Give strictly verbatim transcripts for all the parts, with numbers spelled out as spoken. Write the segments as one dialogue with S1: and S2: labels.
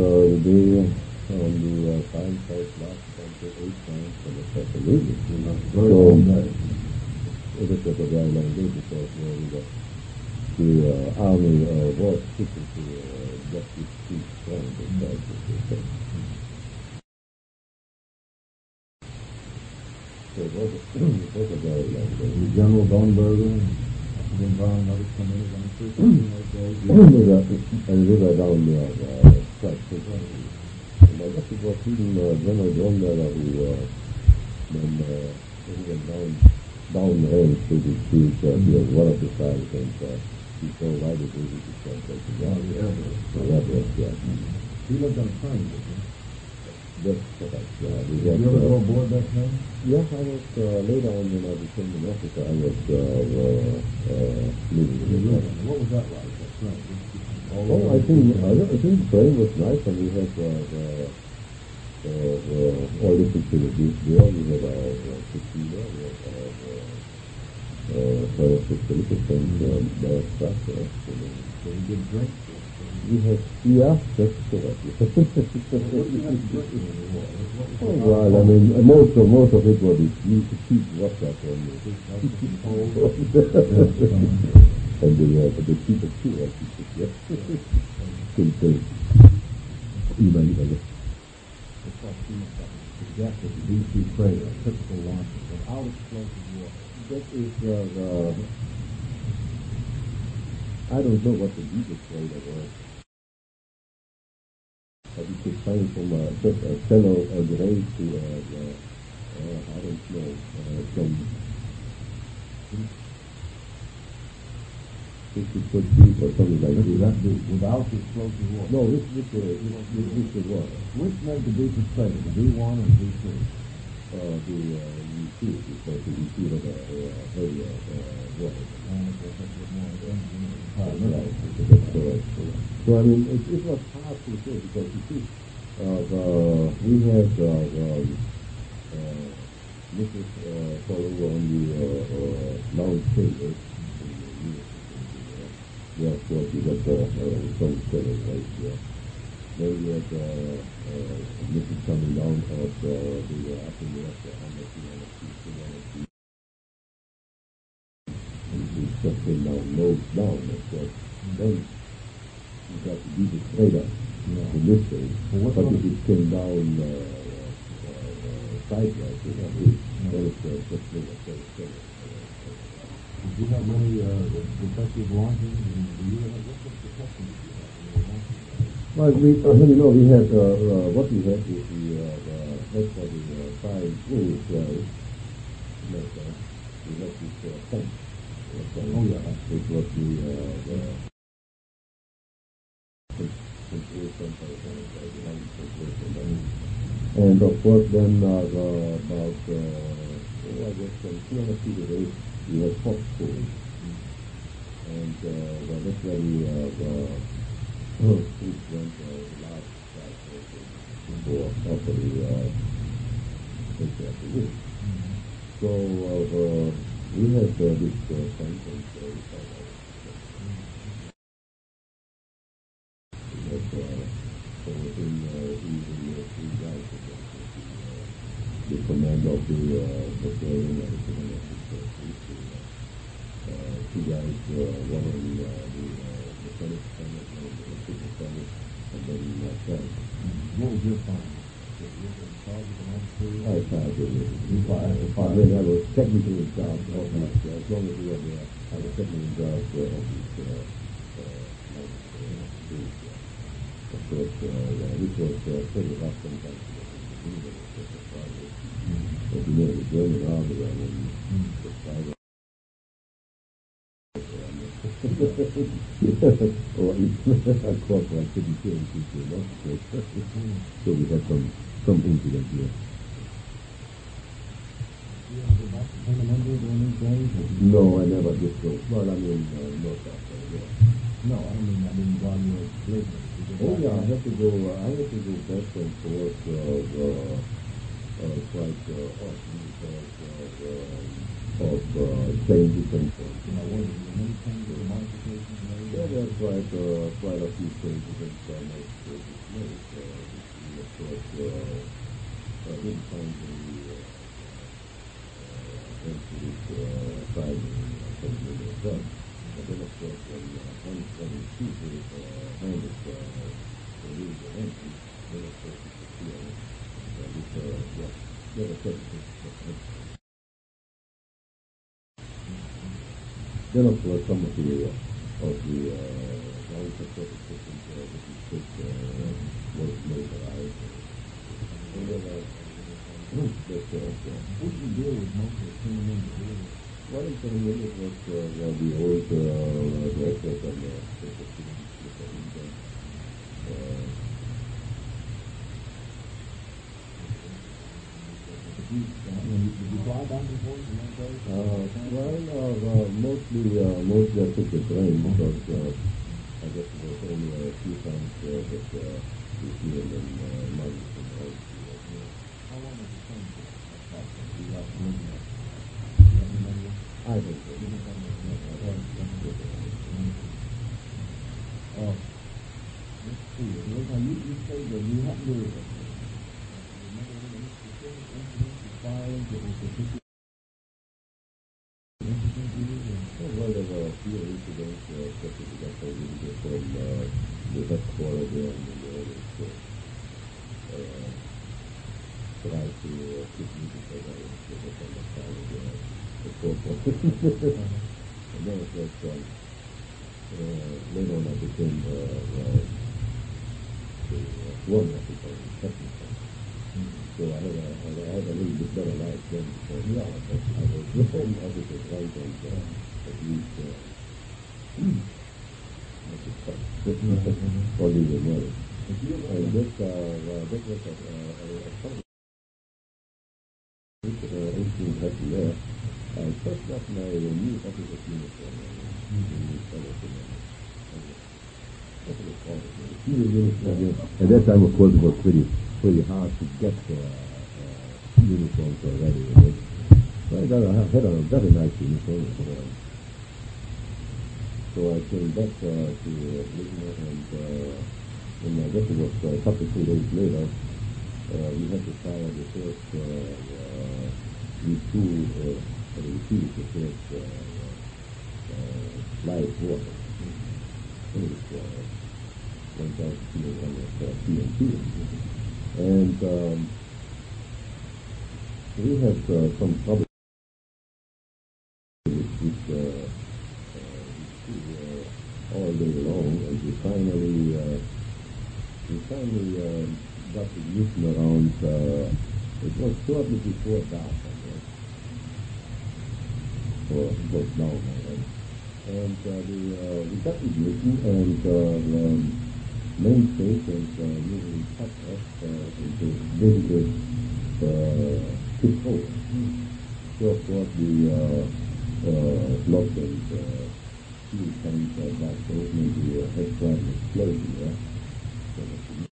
S1: Uh, the on the uh, time site last time to eight times for the Catholic. So it was a very long day because uh, the, the uh, army uh, was seeking to uh, get this peace from the Catholic. So it was, a, it was a very long day.
S2: General Dornberger and Brown, others come in on the first
S1: and we were down there, uh, quite quickly. And I guess it was even uh, General Dornberger who uh, then uh, he went down, down range to the street, uh, mm-hmm. one of the sides, and uh, he provided the easy to translate the ground.
S2: The Everest.
S1: The Everest, yeah.
S2: Mm-hmm. He lived on a train, didn't he?
S1: That's correct, yeah. We
S2: Did
S1: had,
S2: you ever
S1: uh,
S2: go aboard that train?
S1: Yes, I was, uh, later on when I became an officer, I was, uh, uh, uh, living in the train.
S2: What was that like, that train?
S1: Oh, I think, I, I think the train was nice, and we had, uh, uh, uh, uh, all the facilities there. We had our uh, tequila, we had our, uh, uh, fire facilities, and, um, our stuff, uh, so,
S2: so we did drink?
S1: We had, yeah, that's correct. Oh, well, I mean, most of, most of it was used to keep vodka from me. And the, uh, the cheap of two, I think, yes. Same thing. Even, even.
S2: It's like exactly the D C freighter, a typical launch without explosive water.
S1: That is, uh, uh, I don't know what the deepest freighter was. But you could find from a, a fellow uh, grade to, uh, uh, uh, I don't know, uh, from fifty foot deep or something like that.
S2: Without the explosive water?
S1: No, with, with, uh, with, with the water.
S2: Which made the deepest freighter, the V one or the V two?
S1: Uh, the uh, V two, because the V two had a uh, heavier uh, water.
S2: And it was a bit more engine.
S1: Right, that's correct. So, I mean, it, it was hard to say because you see, uh, uh, we had uh, um, uh, Missus Uh, Follow on the uh, uh, lounge table. Yeah, of course, we had uh, uh, some fellows right here. Then we had uh, uh, Missus coming down of uh, the uh, up in the upper under two hundred feet, two hundred feet. And we just came down, nose down, of course. And then we got to do the straight up yeah. in this case. Well, but if it came down uh, uh, uh, sideways, you know, it, yeah. then it's uh, just like a straight straight.
S2: Did you have any uh, defective launching? Did you have, what was the protection did you have when you were launching?
S1: Well, we, uh, you know, we had, uh, uh, what we had is the, uh, uh, that's for the uh, five rules, right? Like, uh, we had this uh, tank.
S2: Oh, yeah.
S1: Which was the, uh, the control center, and of course then uh, the, about, uh, oh, I guess from two hundred feet away, we had Fox Pool. And uh, well, that's where we, uh, the streets went, uh, the last side before, after the, uh, take care of the roof. So, uh, the, we had uh, this uh, tank and uh, we had uh, we had uh, so within uh, even uh, three guys uh, the, uh, the command of the uh, battalion and the command of the police, uh, uh, two guys, uh, one on the, uh, the uh, lieutenant colonel, one on the assistant colonel, and then myself.
S2: What was your finding?
S1: I tried to if I, if I really I was technically in charge of this, uh, as long as we had, uh, I was technically in charge uh, of this, uh, uh, like, uh, this, uh, of course, uh, yeah, which was uh, pretty rough sometimes, because it was just a private, but you know, the German army, I mean, the private, or of course, I couldn't kill people, not so we had some some incident here.
S2: Do you ever go back to Peenemünde during these days?
S1: No, I never did go. Well, I mean, uh, not that way, yeah.
S2: No, I don't mean, I mean while you were living.
S1: Oh, yeah, I had to go, uh, I had to go back and forth, uh, uh, uh, quite, uh, often because, uh, uh, of uh, changes and so on.
S2: You know, what is it, many changes or modifications made?
S1: Yeah, there's quite, uh, quite a few changes and so much changes made. Uh, we, of course, uh, uh, didn't find any uh, uh, into this uh, primary uh, thing we had done. But then, of course, when uh, untrained people uh, handle uh, the rules of entry, then, of course, you can feel uh, this, uh, what, what a certain thing. Then, of course, some of the, uh, of the, uh, the old successive systems, uh, which is just, uh, was motorized. And then, uh, that's, uh, yeah.
S2: What did you deal with most of the criminal behavior?
S1: Well, in some ways it was, uh, well, the old, uh, directors and, uh, the systems, uh,
S2: Did you, uh, did you fly back and forth in that place?
S1: Uh, well, uh, uh, mostly, uh, mostly I took the train because, uh, I guess it was only a few times, uh, that, uh, we flew in, uh, money from the house.
S2: How long was the train for? That process? You got to live in that. You got any money?
S1: I think so.
S2: You didn't have any money. Okay. Uh, let's see. Now, you, you say that you happen to, uh, remember any specific incidents of violence that were particularly interesting to you? or-
S1: Well, there were a few incidents, uh, especially that I really get from, uh, the headquarters there and the others, uh, uh, tried to, uh, keep me because I was, uh, on the side of the, the corporate. And then, of course, um, uh, later on I became, uh, uh, the, uh, one officer in technical. So I had a, I had a, I had a little bit better life then because, yeah, but I was the home officer, right, and, uh, at least, uh, I could talk. Only the money. And this, uh, uh, this was a, uh, a, a company, uh, eighteen happy there. I first got my new officer's uniform, uh, in fellowship, uh, at that time, of course, it was pretty, pretty hard to get uh, uh, uniforms already. Right? So I got a, I had a very nice uniform. Uh, so I came back uh, to Lisbon, and, uh, and I guess it was uh, a couple of two days later, uh, we had to fire the first uh, uh, retool, uh, or the received the first uh, uh, live water. It was uh, one thousand kilograms of uh, T N T. And um, we had uh, some problems with this uh, uh, uh, all day long, and we finally uh, we finally uh, got the ignition around, uh, it was shortly before dark, I guess, or it was down, I guess. And uh, the, uh, we got the ignition, and uh, the main station uh, usually cut off uh, into basically uh, tipped over. So of course the uh, uh, block and uh, fuel tanks uh, got open, and the uh, head plant explosion there. So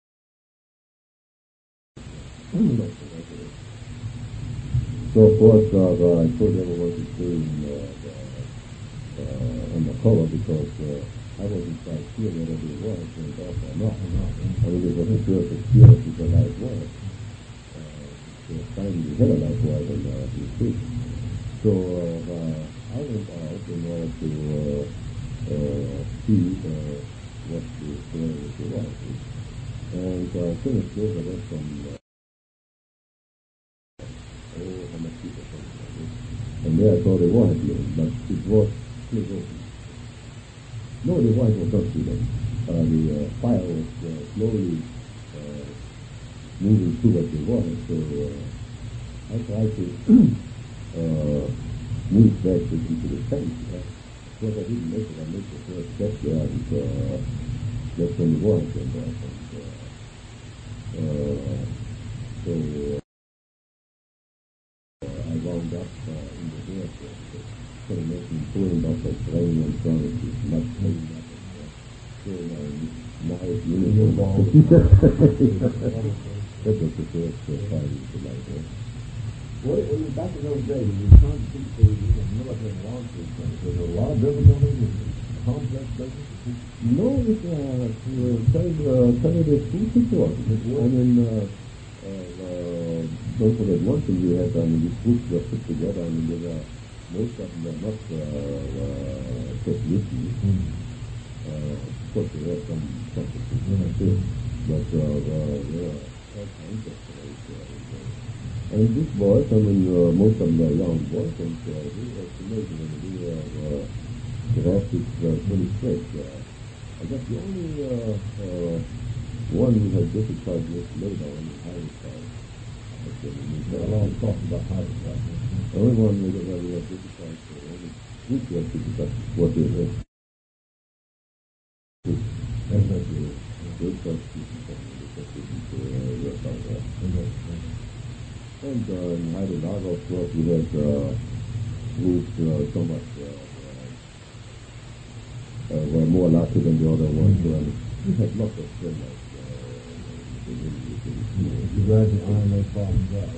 S1: So of course, uh, uh, I told everyone to stay in, uh, uh, on the cover because uh, I wasn't quite sure whether it was turned off or not. I really wasn't sure if it's sure if the light was. Uh, so finally, we had a light was on uh, the street. So uh, I went out in order to uh, uh, see uh, what the story was. And uh, as soon as I read from uh, oh, how much people talking about this. And there I thought it was here, but it was split open. No, the white was not split open. Uh, the uh, fire was uh, slowly uh, moving towards the water, so uh, I tried to uh, move back into the tank. Uh, of course, I didn't make it. I made the first step there, and uh, that's when the water came back. And, uh, uh, so uh, I wound up uh, in the air, so so making pulling up a train and trying to not pulling up and uh, throwing a nice uniform. That was the first uh, fire in the light. Uh,
S2: Well, it was back in those days, we were trying to teach the military and law enforcement. There was a lot of business on it, complex business.
S1: No, it, uh, to tell, uh, tell you the truth, it was. I mean, uh, uh, uh, don't forget one thing we had, I mean, these groups were put together, I mean, they were, most of them were not, uh, uh, technicians. Mm-hmm. Uh, of course, there were some, some technicians, too, but, uh, uh, there were all kinds of things, uh, and these boys, I mean, uh, most of them are young boys, and uh, they were amazing, I mean, they were, uh, drafted uh, pretty straight. Uh, I guess the only uh, uh, one who had difficulty was later on the highway side.
S2: A lot of talk about highway side.
S1: The only one who had really had difficulty, the only group who had difficulty, what they were.
S2: That's what it is.
S1: Good constitution, because they didn't uh, work out well. And uh, in Heidelberg, of course, we had uh, groups uh, so much uh, Uh, were more lucky than the other ones. Mm-hmm. Uh, we had lots of friends. Uh,
S2: you guys in Iron Lake Farms, yeah.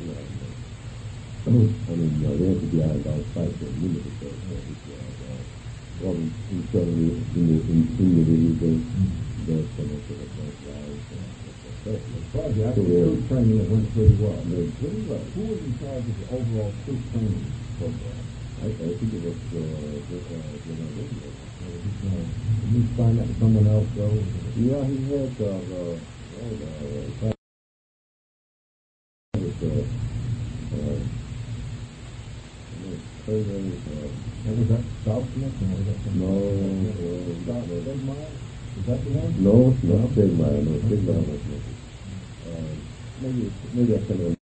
S1: I mean, uh, they had to be ironed outside for a minute or so. Well, internally, in the, in, in the vehicles, there's so much of a nice life.
S2: Well, the actual troop training that went pretty well. Went pretty well. Who was in charge of the overall troop training program?
S1: I, I think it was uh, General Wingo.
S2: Did you find that someone else, though?
S1: Yeah, he had, uh, uh, well, uh, was, uh, uh, President, uh,
S2: was that Southmith? Or was that
S1: no,
S2: uh, Stegmeyer? Is that the one?
S1: No, not Stegmeyer, no, Stegmeyer was not. Uh, maybe, maybe I can remember.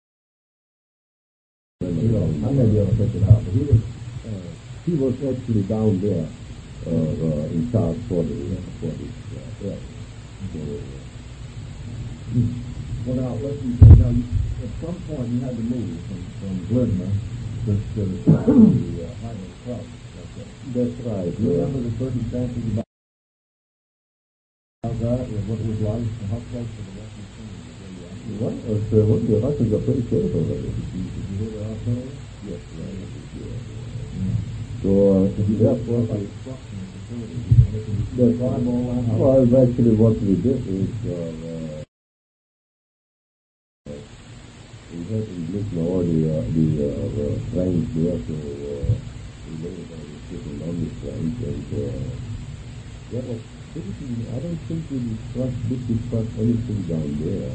S2: I may be able to pick it out, but he was,
S1: uh, he was actually down there. Uh, uh, in charge for the, uh, for this, uh, yeah. So, uh,
S2: well, now, let's see, now, you, at some point you had to move from, from Glismer to, to the, to the uh, Highland Club. Okay.
S1: That's right.
S2: Do you remember the circumstances about that, or what it was like, and how close to the Russian scene?
S1: What? Uh, so, what the Russians are pretty close already.
S2: Did you, did you hear the artillery?
S1: Yes, right. So, uh, yeah, of course, I, that's, well, actually what we did is, uh, uh, we had in Glismer all the, uh, the, uh, the trains there, so, uh, we later on the sitting on the trains, and, uh, that was pretty, I don't think we discussed, did discuss anything down there.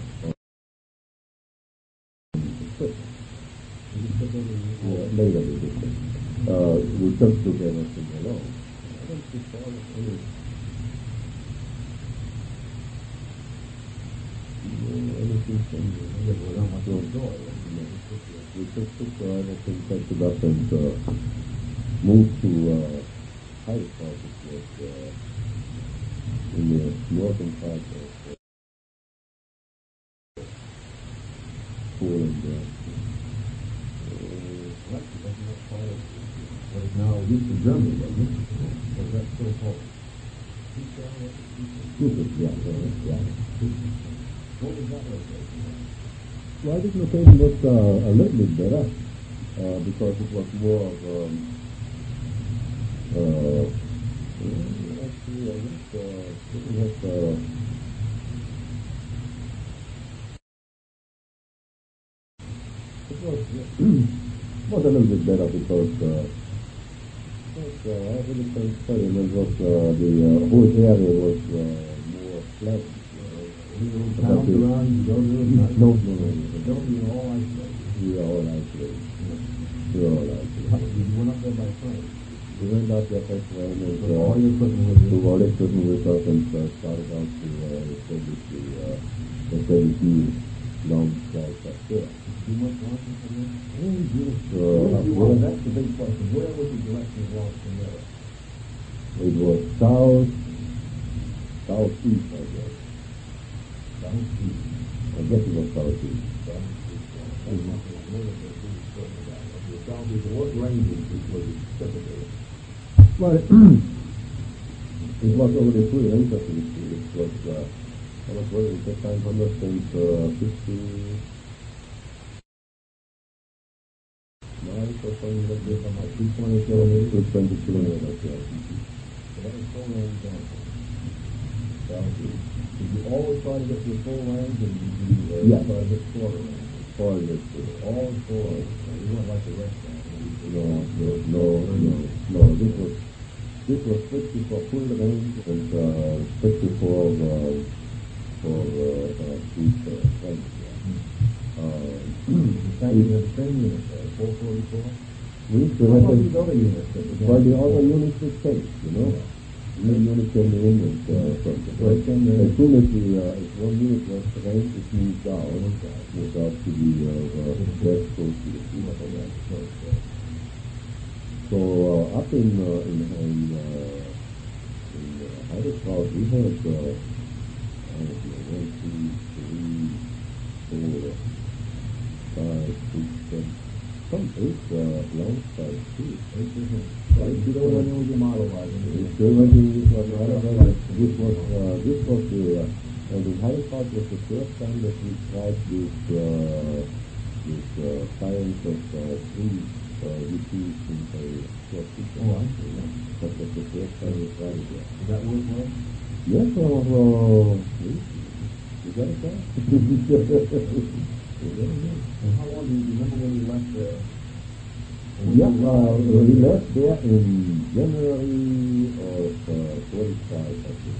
S1: Yeah, later we did it. Uh, we just took everything along. I don't recall any. Anything from the door. We just took uh, everything, packed it up, and uh, moved to uh, Heidelberg, which was uh, in the northern part of uh, Poland. Uh,
S2: What? That's not part of what is now Eastern Germany, wasn't it? Was that still Poland?
S1: Stupid, yeah, uh, yeah.
S2: What was that location?
S1: Well, I think location was uh, a little bit better uh, because it was more of um, uh, actually, I guess uh, it was uh, it was was a little bit better because uh, but, uh, I really can't tell you, it was uh, the uh, whole area was uh, more flat.
S2: Any little towns around you go to?
S1: No, no, no.
S2: Don't you all isolated?
S1: We are all isolated. We are all isolated.
S2: You went up there by train?
S1: We went out there by train and
S2: so uh, all your equipment with you?
S1: took all the equipment with us and uh, started out to uh, establish the uh, establish new long sites up there.
S2: You much launching from there?
S1: Oh, yes. Uh,
S2: Where
S1: up
S2: you
S1: there.
S2: were, that's the big question. Where was the direction of launch from there?
S1: It was south, southeast, I guess.
S2: Southeast.
S1: I guess it was southeast.
S2: Southeast. That's not the military thing you're talking about. Okay, southeast. What ranges was it typically?
S1: Well, it was over the three ranges in the sea. It was, uh, I was working at that time, one hundred fifty
S2: two twenty kilometers.
S1: two twenty kilometers, yeah.
S2: So that was full range down. So, did you always try to get to the full range, or did you uh,
S1: Yeah.
S2: try to get shorter range?
S1: Four years ago.
S2: All full range. You weren't like the rest of them.
S1: No, no, no, no, no. This was this was strictly for full range and uh, strictly for uh, for uh, uh, street uh, friends. Yeah. Uh,
S2: The same, you had the same unit there, four forty-four?
S1: we used to
S2: How
S1: have
S2: about
S1: a-
S2: these other units that were
S1: Well, the
S2: down?
S1: other units would change, you know. New unit came in and uh, from the
S2: So it came in-
S1: as soon as the uh, if one unit was trained, it moved out, moved out to the uh, uh, west coast to the east of that. So uh, up in uh, in in, uh, in uh, Heidelberg, we had uh, I don't know, one, two, three, four, five, six, seven, some eight uh, long size too.
S2: Eight different. Right, you don't know when your model was.
S1: It's still running this was right. This was uh, this was the uh, and the Heidelberg was the first time that we tried this uh, this uh, science of uh, three uh, repeats in a short sequence.
S2: Oh, I see, yeah.
S1: That was the first time we tried it. Yeah.
S2: Did that work well?
S1: Yes, uh, uh, you got it there?
S2: And how long do you remember when you left there?
S1: Yeah, uh, we left there in January of uh, forty-five, I think.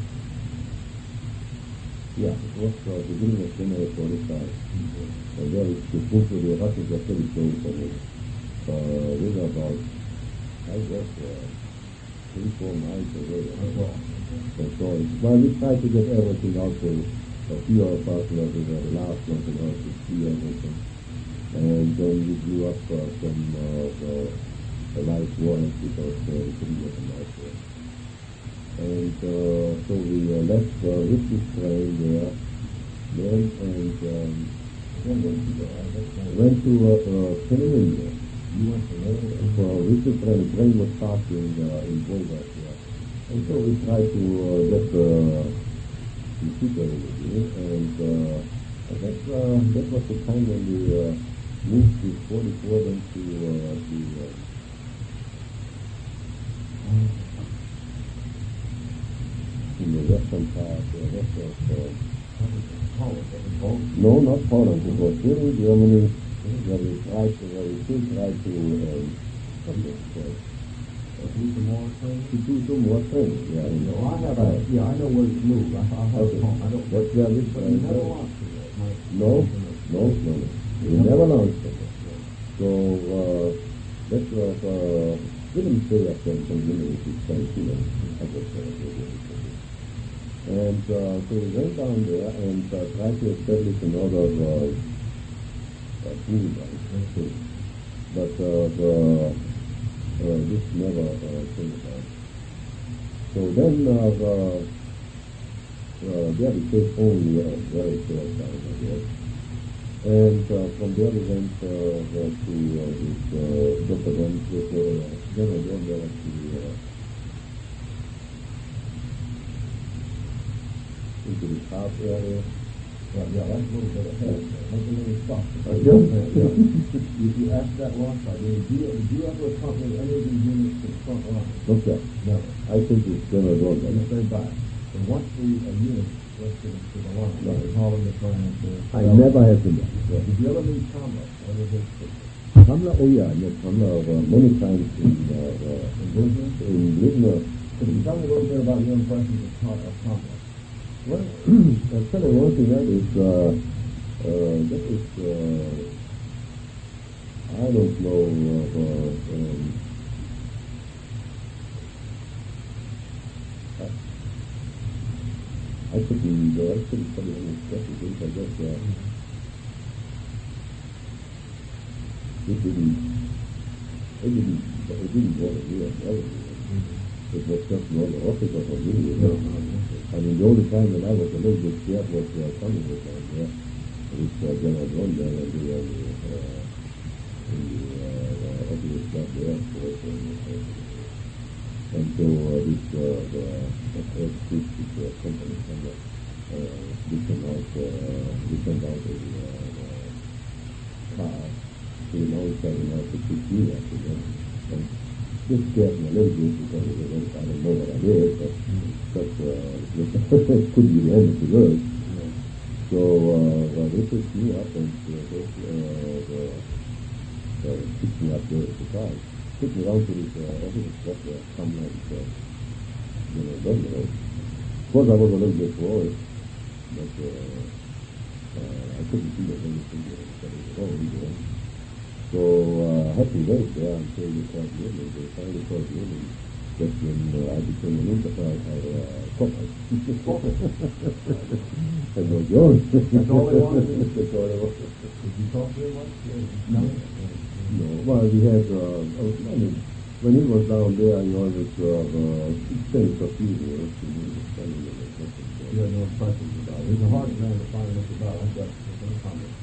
S1: Yeah, it was uh, beginning of January forty-five. Mm-hmm. And there is the book of the Russians are pretty close. I mean, uh, we were about, I guess, uh, three, four miles away.
S2: That's all.
S1: And so, well, we tried to get everything out to a few of us, were the last one to know to see everything. And then we blew up uh, some uh, the, the light warrants because uh, we couldn't get them out there. And uh, so we uh, left uh, with this train there, then and um,
S2: Then where did you go? I guess
S1: went to uh, uh, Pennsylvania.
S2: you went to there.
S1: For with the train, the train was parked in uh, in Volga here. And so we tried to uh, get the the super interview, and uh, that uh, that was the time when we uh, moved to forty-four then to uh, to uh, in the western part, the west of uh, no, not Poland. It was here in Germany where we tried to, where we still tried to um, what was it called?
S2: Do some more things?
S1: to do some more things. Yeah, you know.
S2: Well, I have a, yeah, I know where it's moved. I, I have
S1: Okay.
S2: a home. I don't,
S1: That's where this
S2: but
S1: train
S2: you never
S1: goes.
S2: launched it yet. My-
S1: No, no, no, no. We never launched it. So uh, that was uh, didn't stay up there until University of Tennessee. I guess uh, they did it. And uh, so we went down there and uh, tried to establish another uh, uh, pool, right? But uh, the, uh, this never uh, came about. So then uh, the, uh, there we stayed only a very short time, I guess. And uh, from there we went uh, uh, to uh, this uh, Doctor Van, with uh, then again there to uh, into the south area.
S2: Yeah, yeah, that's a little bit ahead. That's a little stop.
S1: Uh, yeah, yeah.
S2: You, you asked that launch site, did you, did you ever accompany any of these units to the front line?
S1: Okay.
S2: No.
S1: I think it's gonna go
S2: You
S1: like
S2: stayed back. And once the uh, unit was to, the- to the line,
S1: Right.
S2: they hauling the train to...
S1: I never have been there. Yeah.
S2: Did you ever meet Thomas? One of his
S1: Kamla, oh yeah, I met Kamla uh, many times in uh, uh,
S2: in business?
S1: in Lidner.
S2: Could you tell me a little bit about your impressions of, Tom, of Thomas?
S1: Well, I'll tell you one thing that is, uh, uh, that is, uh, I don't know, uh, uh, um, I, I couldn't, uh, I couldn't tell you any special things, I guess, uh, it didn't, it didn't, it didn't bother me at all. It was just another officer for me, you know. I mean, the only time that I was a little bit scared was uh, coming with them, yeah, with uh, General John there and the, uh, the, uh, in the uh, uh, officer staff there, of course, and, uh, and so uh, this, uh, the, the first this, this uh, company, and, uh, we sent out, uh, we sent out a uh, uh, car to the outside and out to pick me up, you know, and this scared me a little bit because it was, I don't know what I did, but, but uh, it could be the end of the world.
S2: Yeah.
S1: So uh, well, they picked me up and uh, they uh, uh, uh, picked me up there at the car. Took me down to this uh, office spot where some like, uh, you know, regular. Of course, I was a little bit worried, but uh, uh, I couldn't see that anything was wrong either. So uh, I had to wait there until they called me in. They finally called me in, and that's when uh, I became an enterprise uh, cop. And was yours.
S2: That's all they wanted?
S1: That's all they wanted.
S2: Did you talk to him once? No.
S1: No. Well, we had, uh, I mean, when he was down there, he always uh, uh, stayed a few years.
S2: You had no questions about it. It was a hard man to find much about. I've got some comments.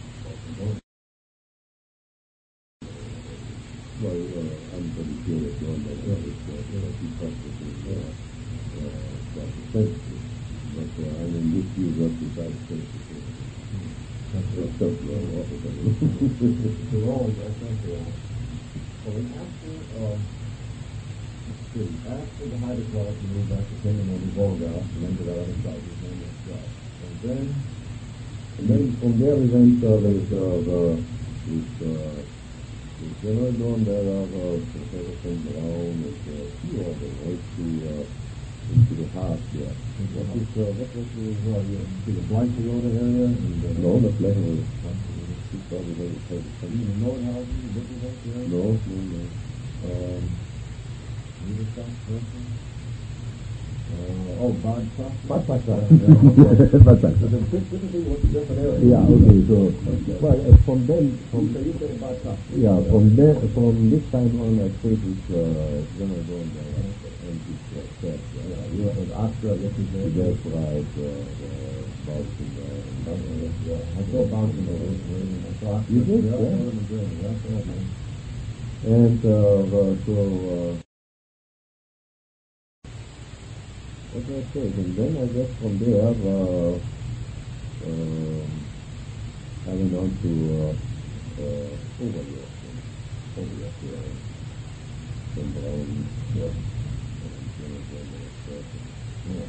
S1: Well, uh, I'm pretty sure that John that uh, it's, uh, you know, he talked with his, uh, uh, quite extensively. But, uh, I mean, this year up to five extensively. That's what stuff you all offer, but
S2: the role is, I think, uh, well, after, um, let's see, after the Haida Club, you moved back to Kingdom on the Volga, and then to that other side, his name was Scott. And then,
S1: and then from there we went, uh, with, uh, the, with, uh, the general down there, uh, Professor from Brown, and, uh, few of them, right to, uh, into the heart there.
S2: What was, uh, what was the, uh, to the Blind Toyota area? And, uh,
S1: No, not Blackwood.
S2: You even know how you look at that there?
S1: No, no, no. Um,
S2: Neither South Person? Uh, oh, Bad South?
S1: Bad South.
S2: Yeah, okay.
S1: Bad South.
S2: So the typically what's the different area?
S1: Yeah, okay, so, well, uh, from then, from,
S2: So you said Bad South?
S1: yeah, from there, from this time on, I stayed with, uh, General Don there, and his, uh, staff, yeah.
S2: You were at Astra, yes, you said?
S1: That's right, uh, uh, Bouncing, uh, and, uh,
S2: Yeah, I saw Bouncing there. I saw Astra.
S1: You did?
S2: Yeah,
S1: Yeah.
S2: I was good. Yeah, I saw it, man.
S1: and, uh, uh, so, uh, what did I say? And then I guess from there, uh, um, I went on to, uh, uh, Overlook, Overlook, yeah, from Brown, yeah, and then again, yeah,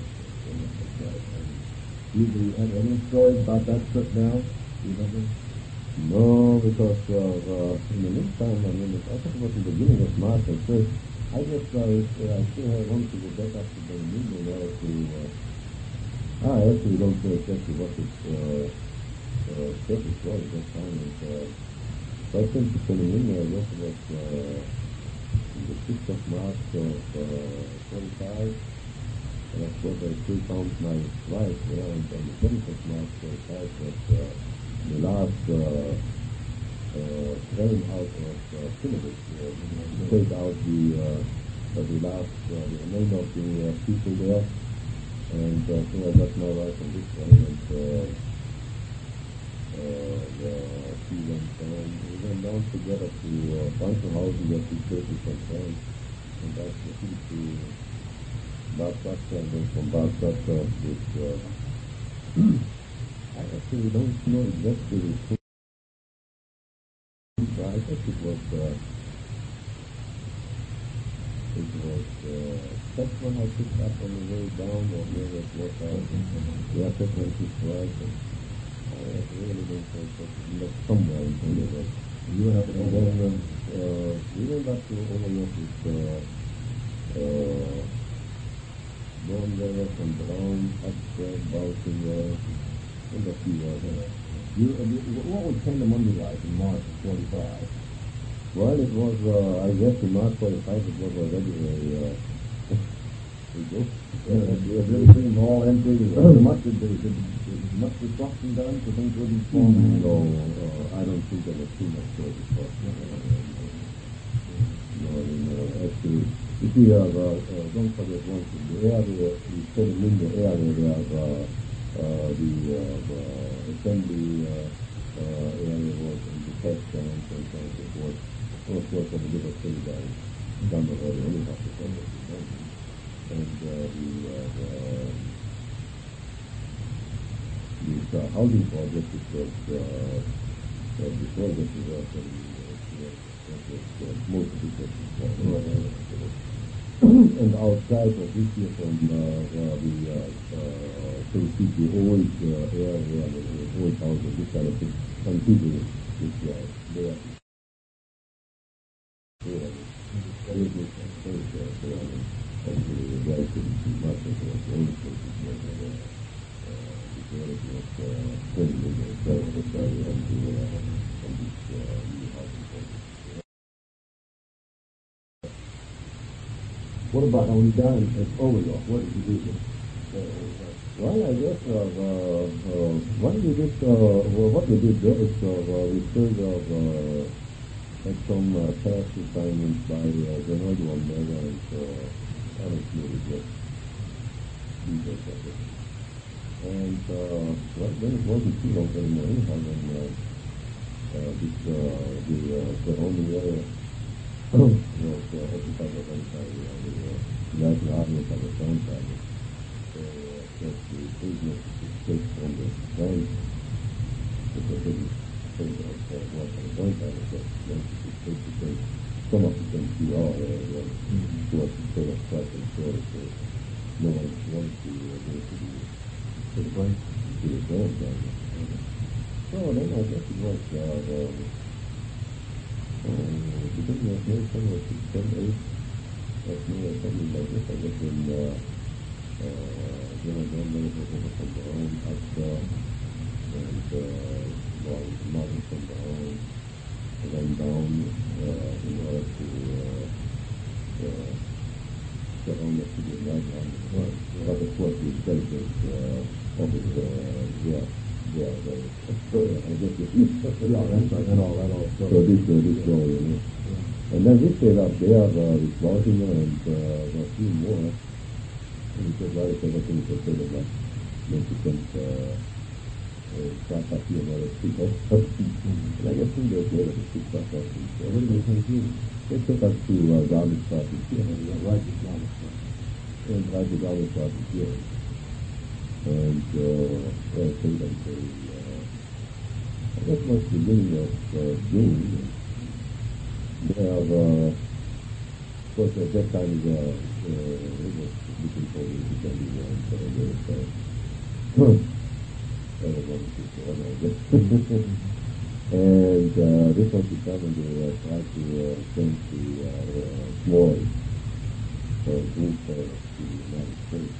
S2: You, do you have any stories about that trip now? Do you remember?
S1: no, because, uh, uh, in the meantime, I mean, I think it was the beginning of March, and first, I guess I, uh, I still have wanted to go back up to the Dominion in order to, uh, I actually don't know exactly what its, uh, uh, status was at that time, and, uh, so I came to Dominion, I guess it was, uh, the sixth of March of, uh, forty-five, and of course I still found my wife there, and on the seventh of March forty-five was, uh, the last, uh, uh, train out of uh, Finnegan, uh, to take out the, uh, uh, the last, uh, the remainder of the uh, people there. And uh, so I got my wife on this train, and uh, uh, the, she went down, we went down together to uh, Frankenhausen, where she stayed with her friends, and that's the thing to Bad Sachsa, and then from Bad Sachsa with, uh, I actually don't know exactly who. I think it was, uh, it was, uh, that one I picked up on the way down, or whether it was, uh, yeah, that one picked right, and I really don't know, but like somewhere in Hanover.
S2: You went up
S1: And then, uh, uh, we went up to Overlook with, uh, uh, Dornberger from Brown, Upspread, Baltimore, and a few others.
S2: You, uh, you, what was Pandamundi like in March of forty-five?
S1: Well, it was, uh, I guess in March forty-five it was already a, uh, a joke.
S2: Yeah, it was really seemed all empty. Was much, did, did, did, did much destruction done so things wouldn't fall down?
S1: No, uh, I don't think there was too much for destruction. No, I mean, uh, actually, you see, uh, uh, uh, don't forget one thing, the area, the Seminole area, they have, uh, uh, the, uh, the assembly, uh, uh, area was in the test camps and so on and so forth. And of course, for the little city guys, done already, only have to send it to them. And, uh, the, uh, the, this, uh, housing project, which was, uh, uh before this was, uh, uh, most of the questions. And outside of this year from uh, uh, the uh, uh, so to speak, the old uh, area, the old house of this kind of thing, some people which uh, they are they are very good and very uh, they are actually very good to much of the old places where the majority of twenty million dollars of value on the uh, on this uh, new housing project.
S2: What about when you're done at Overlook? What did you do? Uh,
S1: well, I guess uh, uh, uh, what we did, uh, well, what we did there is uh, uh, we sort of uh, had some uh, past assignments by uh, Bernardo Omega and uh, Alex Murray, details of it. And uh, well, then it wasn't too long anymore anyhow when uh, uh, this, uh, the uh, surrounding area was uh, occupied by the United Army of Pakistan target. So uh, that the prisoners escaped from the bank, which was really sort of uh, what Pakistan target was, then to escape to take some of the things to our area, who was sort of quite sure so no one wanted to uh, go to the to the bank, to the bank target. So then I guess it was uh, the Uh, because of my son was ten, eight, of me or something like this, I guess when uh, uh, when I grandmother was over from the home up there, and uh, while mother from the home, and then down uh, in order to uh, uh, get on the to the right hand. But of course, the state is uh, of it, uh, yeah. Yeah, the, uh, I guess it's yeah, that's right, and all that all. So this, uh, this story, you know. Yeah. And then we stayed up there uh, with Baltimore and uh, a few more. And we said, well, it's everything was sort of like Mexican uh, uh, start up here and all that speak up. And I guess two days later, we picked up up. So what did they take you? They took us to uh, Garmin Starting here. Yeah, right to Garmin Starting. And right to Garmin Starting here. And uh, well, I think that they, uh, I guess it was the beginning of uh, June. They have, uh, of course, at that time, uh, uh, it was looking for the December and so there was, uh, I don't want to say one, I guess. And uh, this was the time when they uh, tried to uh, send the uh, small uh, group uh, to the United States.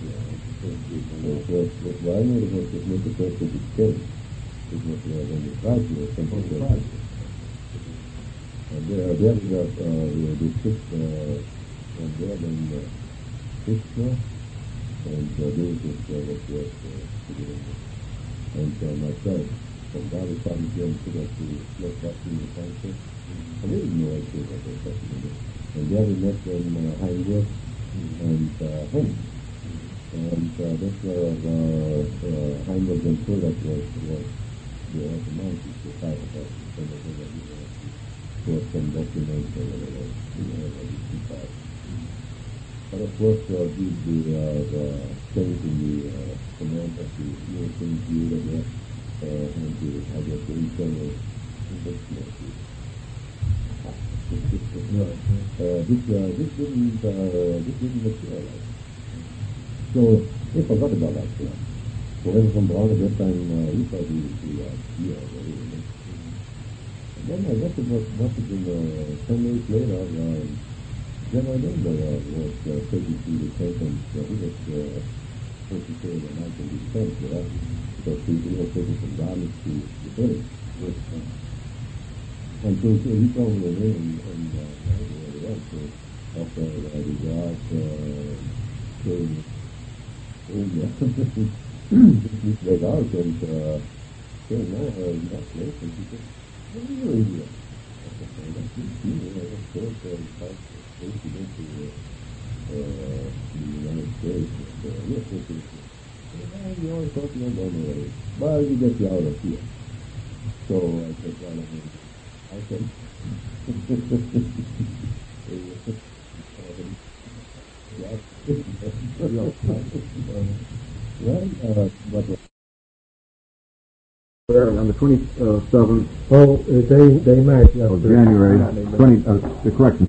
S1: Well, I know it was not the first of its kind. It was uh, when they tried to or something like that. And there, there we got uh, the, the ship uh, on there, then uh, Krishna, and uh, those was uh, what was uh, together. And uh, myself, from Bali started here and took us to look up in the country. I didn't know actually what was happening. And there we met them uh, Heinrich and uh, Henry. And uh, that's where uh, uh, Heinrich and Fuller's was, was the automatic to fight about so that they were able to put some documents or whatever, you know, that we can fight. But of course, uh, due to uh, the change in the uh, command of the European Union there, uh, and the, I guess, the internal investigation. Uh, this, uh, this didn't, uh, this didn't materialize. So they forgot about that. Yeah. Professor von Braun at that time, uh, he thought he was the idea already. You know? And then I guess it was not even uh, ten days later, uh, General Denver uh, was uh, taken to the sentence. Uh, he was uh, supposed to say the night in defense, you know, because he, he was taken from Garmin to the village. Yes. And so, so he probably went in and, and uh, right, so after uh, the guard uh, came. Oh, yeah. This was out and uh, so now uh, in that place and she said, what are you doing here? I said, well, that's good to you. I was told uh, in fact, supposed to go to uh, the United States. And, uh, yes, yes, yes. And you always thought you were going away. Well, you get you out of here. So I said, well, I mean, I said, yeah. Well, uh, but
S3: uh, on the twenty-seventh
S4: Oh, uh, they, they might.
S3: of January, twenty, uh, the correction,